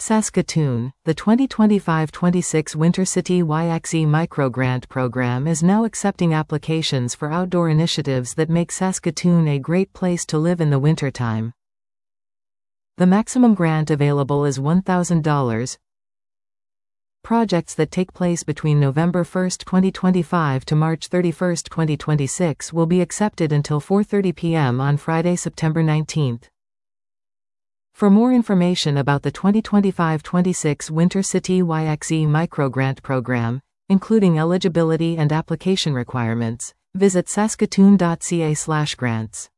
Saskatoon, the 2025-26 Wintercity YXE Microgrant Program is now accepting applications for outdoor initiatives that make Saskatoon a great place to live in the wintertime. The maximum grant available is $1,000. Projects that take place between November 1, 2025 to March 31, 2026 will be accepted until 4:30 p.m. on Friday, September 19. For more information about the 2025-26 Wintercity YXE Microgrant Program, including eligibility and application requirements, visit saskatoon.ca/grants.